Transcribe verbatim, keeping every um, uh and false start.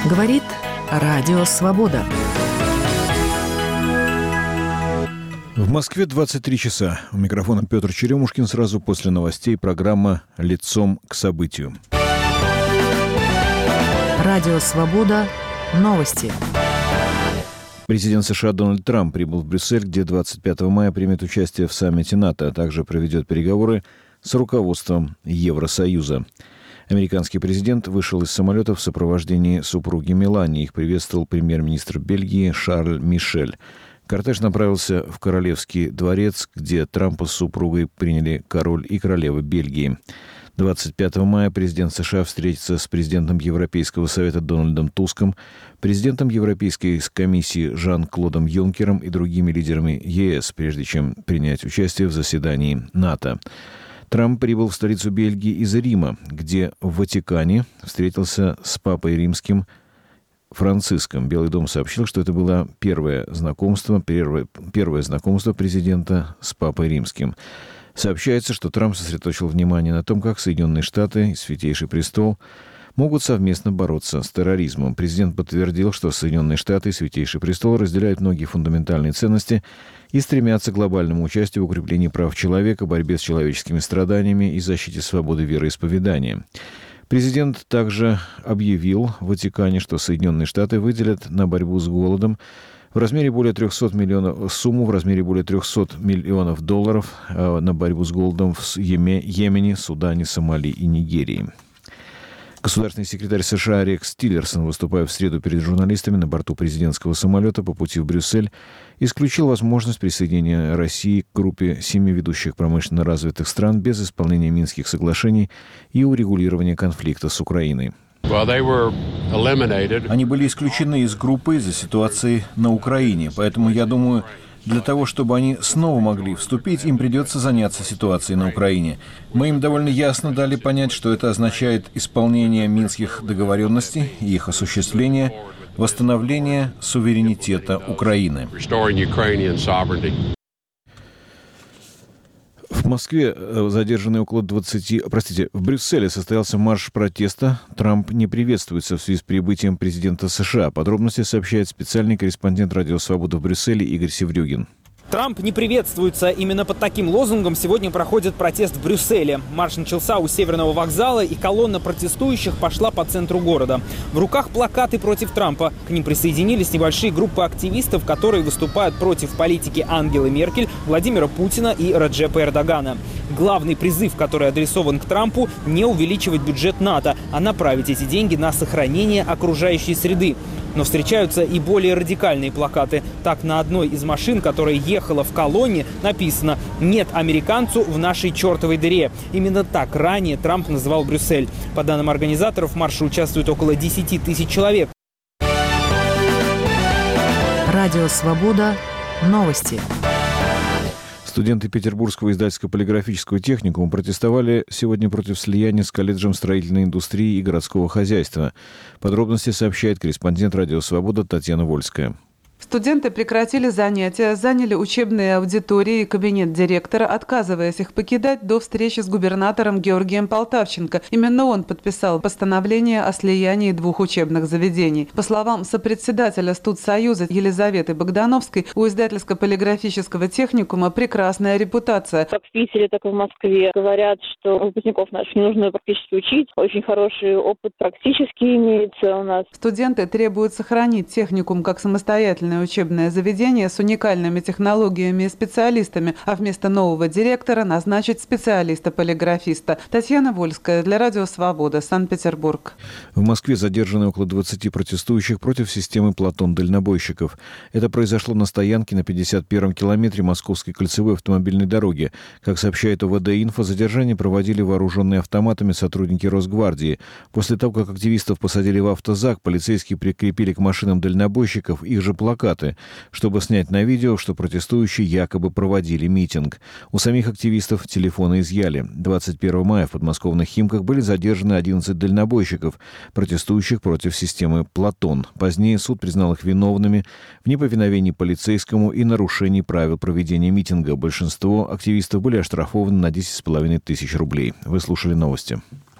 Говорит Радио Свобода. В Москве двадцать три часа. У микрофона Петр Черемушкин. Сразу после новостей программа «Лицом к событию». Радио Свобода. Новости. Президент США Дональд Трамп прибыл в Брюссель, где двадцать пятого мая примет участие в саммите НАТО, а также проведет переговоры с руководством Евросоюза. Американский президент вышел из самолета в сопровождении супруги Мелании. Их приветствовал премьер-министр Бельгии Шарль Мишель. Кортеж направился в Королевский дворец, где Трампа с супругой приняли король и королева Бельгии. двадцать пятого мая президент США встретится с президентом Европейского совета Дональдом Туском, президентом Европейской комиссии Жан-Клодом Юнкером и другими лидерами ЕС, прежде чем принять участие в заседании НАТО. Трамп прибыл в столицу Бельгии из Рима, где в Ватикане встретился с папой римским Франциском. Белый дом сообщил, что это было первое знакомство, первое, первое знакомство президента с папой римским. Сообщается, что Трамп сосредоточил внимание на том, как Соединенные Штаты и Святейший Престол могут совместно бороться с терроризмом. Президент подтвердил, что Соединенные Штаты и Святейший Престол разделяют многие фундаментальные ценности и стремятся к глобальному участию в укреплении прав человека, борьбе с человеческими страданиями и защите свободы вероисповедания. Президент также объявил в Ватикане, что Соединенные Штаты выделят на борьбу с голодом в размере более трехсот миллионов, сумму в размере более трехсот миллионов долларов э, на борьбу с голодом в Йеме, Йемене, Судане, Сомали и Нигерии. Государственный секретарь США Рекс Тиллерсон, выступая в среду перед журналистами на борту президентского самолета по пути в Брюссель, исключил возможность присоединения России к группе семи ведущих промышленно развитых стран без исполнения Минских соглашений и урегулирования конфликта с Украиной. Они были исключены из группы из-за ситуации на Украине, поэтому я думаю, для того, чтобы они снова могли вступить, им придется заняться ситуацией на Украине. Мы им довольно ясно дали понять, что это означает исполнение минских договоренностей и их осуществление, восстановление суверенитета Украины. В Москве задержаны около двадцати... Простите, в Брюсселе состоялся марш протеста. Трамп не приветствуется в связи с прибытием президента США. Подробности сообщает специальный корреспондент «Радио Свобода» в Брюсселе Игорь Севрюгин. Трамп не приветствуется. Именно под таким лозунгом сегодня проходит протест в Брюсселе. Марш начался у Северного вокзала, и колонна протестующих пошла по центру города. В руках плакаты против Трампа. К ним присоединились небольшие группы активистов, которые выступают против политики Ангелы Меркель, Владимира Путина и Раджепа Эрдогана. Главный призыв, который адресован к Трампу – не увеличивать бюджет НАТО, а направить эти деньги на сохранение окружающей среды. Но встречаются и более радикальные плакаты. Так, на одной из машин, которая ехала в колонне, написано «Нет американцу в нашей чертовой дыре». Именно так ранее Трамп называл Брюссель. По данным организаторов, в марше участвует около десяти тысяч человек. Радио Свобода. Новости. Студенты Петербургского издательско-полиграфического техникума протестовали сегодня против слияния с колледжем строительной индустрии и городского хозяйства. Подробности сообщает корреспондент «Радио Свобода» Татьяна Вольская. Студенты прекратили занятия, заняли учебные аудитории и кабинет директора, отказываясь их покидать до встречи с губернатором Георгием Полтавченко. Именно он подписал постановление о слиянии двух учебных заведений. По словам сопредседателя студсоюза Елизаветы Богдановской, у издательско-полиграфического техникума прекрасная репутация. Как в Питере, так и в Москве говорят, что выпускников наших не нужно практически учить. Очень хороший опыт практически имеется у нас. Студенты требуют сохранить техникум как самостоятельное учебное заведение с уникальными технологиями и специалистами, а вместо нового директора назначить специалиста-полиграфиста. Татьяна Вольская для Радио Свобода, Санкт-Петербург. В Москве задержаны около двадцати протестующих против системы Платон-дальнобойщиков. Это произошло на стоянке на пятьдесят первом километре Московской кольцевой автомобильной дороги. Как сообщает ОВД-Инфо, задержание проводили вооруженные автоматами сотрудники Росгвардии. После того, как активистов посадили в автозак, полицейские прикрепили к машинам дальнобойщиков их же плакаты. плакаты, чтобы снять на видео, что протестующие якобы проводили митинг. У самих активистов телефоны изъяли. двадцать первого мая в подмосковных Химках были задержаны одиннадцать дальнобойщиков, протестующих против системы «Платон». Позднее суд признал их виновными в неповиновении полицейскому и нарушении правил проведения митинга. Большинство активистов были оштрафованы на десять с половиной тысяч рублей. Вы слушали новости.